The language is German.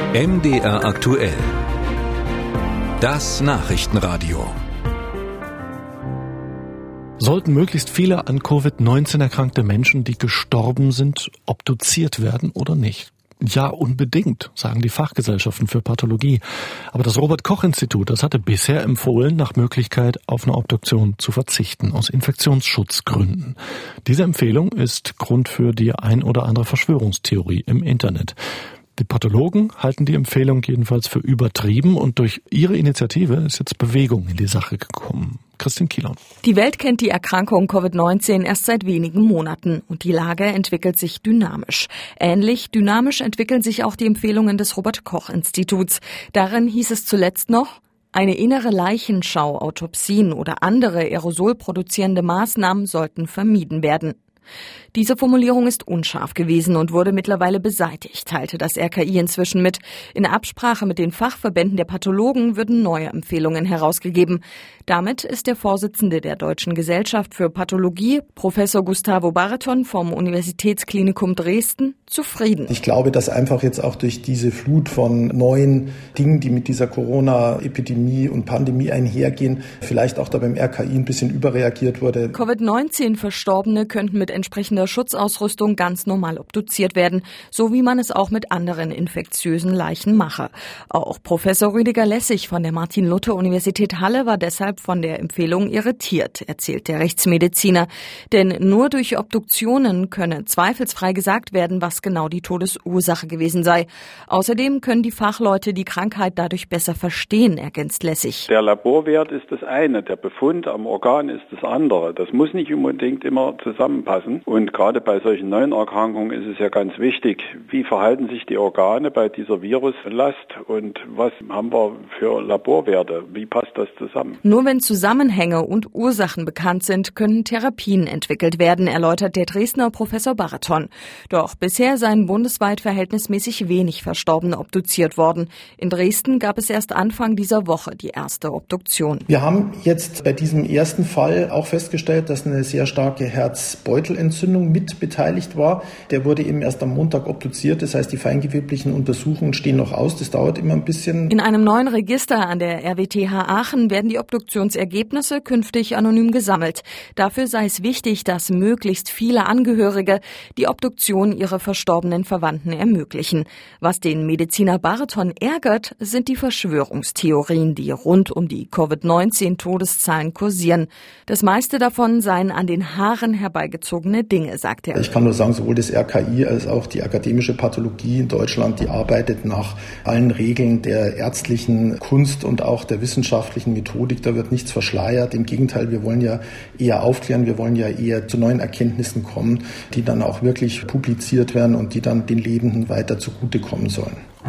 MDR aktuell. Das Nachrichtenradio. Sollten möglichst viele an Covid-19 erkrankte Menschen, die gestorben sind, obduziert werden oder nicht? Ja, unbedingt, sagen die Fachgesellschaften für Pathologie. Aber das Robert-Koch-Institut, das hatte bisher empfohlen, nach Möglichkeit auf eine Obduktion zu verzichten, aus Infektionsschutzgründen. Diese Empfehlung ist Grund für die ein oder andere Verschwörungstheorie im Internet. Die Pathologen halten die Empfehlung jedenfalls für übertrieben und durch ihre Initiative ist jetzt Bewegung in die Sache gekommen. Christine Kielon. Die Welt kennt die Erkrankung Covid-19 erst seit wenigen Monaten und die Lage entwickelt sich dynamisch. Ähnlich dynamisch entwickeln sich auch die Empfehlungen des Robert-Koch-Instituts. Darin hieß es zuletzt noch: Eine innere Leichenschau, Autopsien oder andere aerosolproduzierende Maßnahmen sollten vermieden werden. Diese Formulierung ist unscharf gewesen und wurde mittlerweile beseitigt, teilte das RKI inzwischen mit. In Absprache mit den Fachverbänden der Pathologen würden neue Empfehlungen herausgegeben. Damit ist der Vorsitzende der Deutschen Gesellschaft für Pathologie, Professor Gustavo Baraton vom Universitätsklinikum Dresden, zufrieden. Ich glaube, dass einfach jetzt auch durch diese Flut von neuen Dingen, die mit dieser Corona-Epidemie und Pandemie einhergehen, vielleicht auch da beim RKI ein bisschen überreagiert wurde. Covid-19-Verstorbene könnten mit entsprechender Schutzausrüstung ganz normal obduziert werden, so wie man es auch mit anderen infektiösen Leichen mache. Auch Professor Rüdiger Lessig von der Martin-Luther-Universität Halle war deshalb von der Empfehlung irritiert, erzählt der Rechtsmediziner. Denn nur durch Obduktionen könne zweifelsfrei gesagt werden, was genau die Todesursache gewesen sei. Außerdem können die Fachleute die Krankheit dadurch besser verstehen, ergänzt Lessig. Der Laborwert ist das eine, der Befund am Organ ist das andere. Das muss nicht unbedingt immer zusammenpassen. Und gerade bei solchen neuen Erkrankungen ist es ja ganz wichtig, wie verhalten sich die Organe bei dieser Viruslast und was haben wir für Laborwerte? Wie passt das zusammen? Nur wenn Zusammenhänge und Ursachen bekannt sind, können Therapien entwickelt werden, erläutert der Dresdner Professor Baraton. Doch bisher seien bundesweit verhältnismäßig wenig Verstorbene obduziert worden. In Dresden gab es erst Anfang dieser Woche die erste Obduktion. Wir haben jetzt bei diesem ersten Fall auch festgestellt, dass eine sehr starke Herzbeutelentzündung mit beteiligt war. Der wurde eben erst am Montag obduziert. Das heißt, die feingeweblichen Untersuchungen stehen noch aus. Das dauert immer ein bisschen. In einem neuen Register an der RWTH Aachen werden die Obduktionsergebnisse künftig anonym gesammelt. Dafür sei es wichtig, dass möglichst viele Angehörige die Obduktion ihrer verstorbenen Verwandten ermöglichen. Was den Mediziner Baraton ärgert, sind die Verschwörungstheorien, die rund um die Covid-19-Todeszahlen kursieren. Das meiste davon seien an den Haaren herbeigezogene Dinge, sagt er. Ich kann nur sagen, sowohl das RKI als auch die akademische Pathologie in Deutschland, die arbeitet nach allen Regeln der ärztlichen Kunst und auch der wissenschaftlichen Methodik. Da wird nichts verschleiert. Im Gegenteil, wir wollen ja eher aufklären, wir wollen ja eher zu neuen Erkenntnissen kommen, die dann auch wirklich publiziert werden und die dann den Lebenden weiter zugutekommen sollen.